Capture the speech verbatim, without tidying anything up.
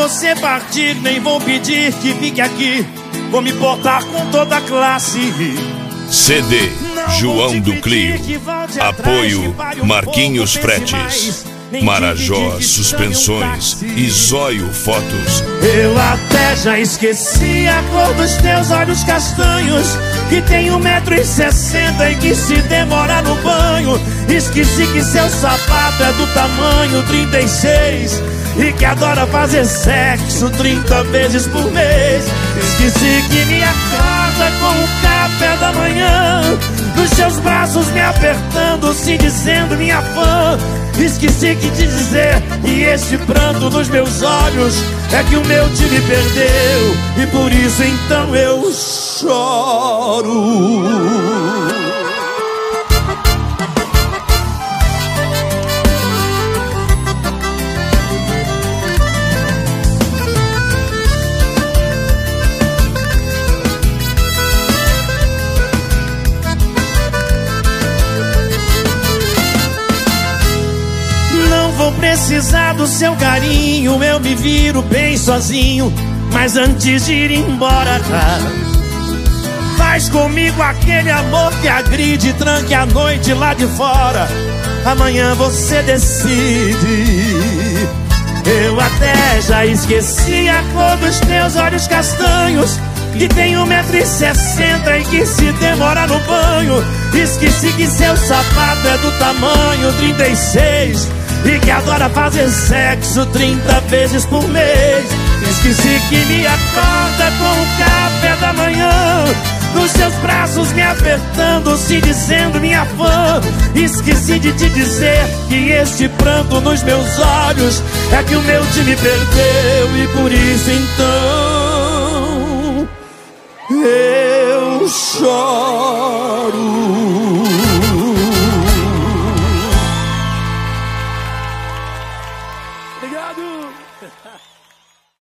você partir, nem vou pedir que fique aqui. Vou me portar com toda a classe. C D João do Clio. Apoio Marquinhos Fretes, Marajó Suspensões e Zóio Fotos. Eu até já esqueci a cor dos teus olhos castanhos, que tem um metro e sessenta e que se demora no banho. Esqueci que seu sapato é do tamanho trinta e seis e que adora fazer sexo trinta vezes por mês. Esqueci que me acorda com o café da manhã, nos seus braços me apertando, se dizendo minha fã. Esqueci que te dizer que este pranto nos meus olhos é que o meu time perdeu, e por isso então eu choro. Vou precisar do seu carinho, eu me viro bem sozinho. Mas antes de ir embora, faz comigo aquele amor que agride, tranque a noite lá de fora. Amanhã você decide. Eu até já esqueci a cor dos teus olhos castanhos, que tem um metro e sessenta e que se demora no banho. Esqueci que seu sapato é do tamanho trinta e seis e que adora fazer sexo trinta vezes por mês. Esqueci que me acorda com o café da manhã, nos seus braços me apertando, se dizendo minha fã. Esqueci de te dizer que este pranto nos meus olhos é que o meu time perdeu, e